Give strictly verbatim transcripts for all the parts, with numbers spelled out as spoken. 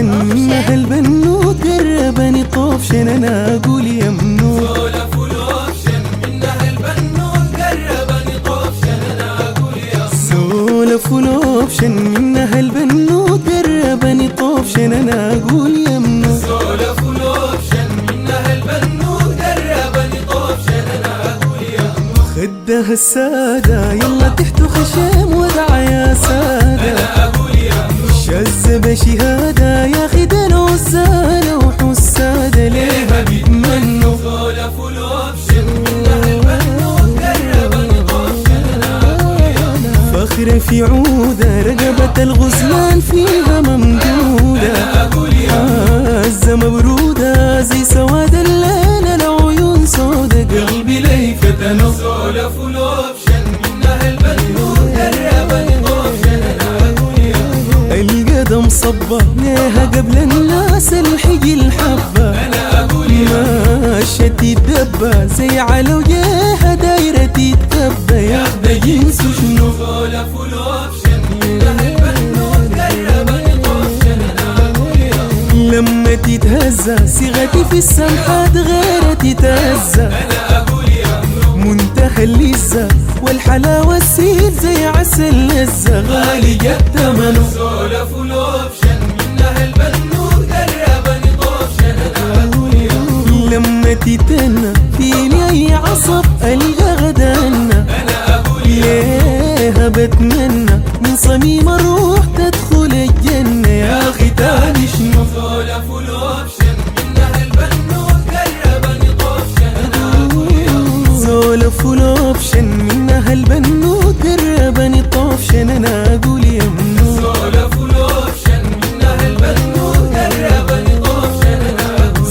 منها البنوت قربني طوفشن انا اقول يا منوت. سولف والاوبشن منها البنوت قربني طوفشن انا اقول يا منوت. سولف والاوبشن منها البنوت قربني طوفشن انا اقول يا منوت. سولف والاوبشن منها البنوت قربني طوفشن انا اقول يا منوت. خدها السادة يلا تحتو خشم ودع يا سادة انا اقول يا منوت. شذب شهادة يا خي دنا وسالة وحسادة ليها بيتمنوا. سولف والاوبشن منها البنوت قربني طوفشن انا اقول يا منوت. فخر في عودة رقبة الغزلان فيها ممدودة. انا اقول يا منوت. عزة مبرودة زي سواد الليل العيون سودة قلبي ليفتنو. سولف والاوبشن منها البنوت قربني طوفشن انا اقول يا منوت. القدم صبة ليها قبل الناس الحي الحبة. انا اقول يا منوت. ماشية الدبة زي على وجهها دايرة تتبى ياخد جنس شنو. سولف والاوبشن منها البنوت قربني طوفشن انا اقول يا منوت. لما تتهزى صيغتي في السمحات غير تتهزى. انا اقول يا منوت. منتهى اللذة والحلاوة السيل زي عسل لذة غالي جد ثمنه. سولف والاوبشن منها البنوت قربني طوفشن انا اقول يا منوت. لما تتنى فيني اي عصب القى غدانا. انا اقول يا منوت. ليها بتمنى من صميم الروح تدخل الجنة يا اخي تاني شنو. سولف والاوبشن منها البنوت قربني طوفشن انا اقول يا منوت. سولف والاوبشن منها البنوت قربني طوفشن انا اقول يا منوت. سولف والاوبشن منها البنوت قربني طوفشن انا اقول.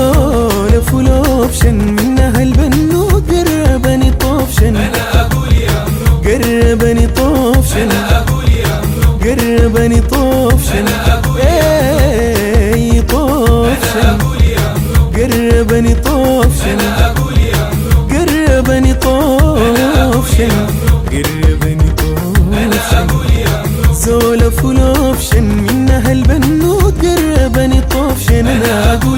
سولف والاوبشن منها البنوت قربني طوفشن انا اقول يا منوت. قربني طوفشن انا اقول يا منوت. قربني طوفشن أنا أقول اي طوفشن انا اقول يا منوت. قربني طوفشن انا اقول يا منوت. قربني طوفشن قربني انا طوفشن. اقول يا منوت. سولف والاوبشن منها البنوت قربني طوفشن انا اقول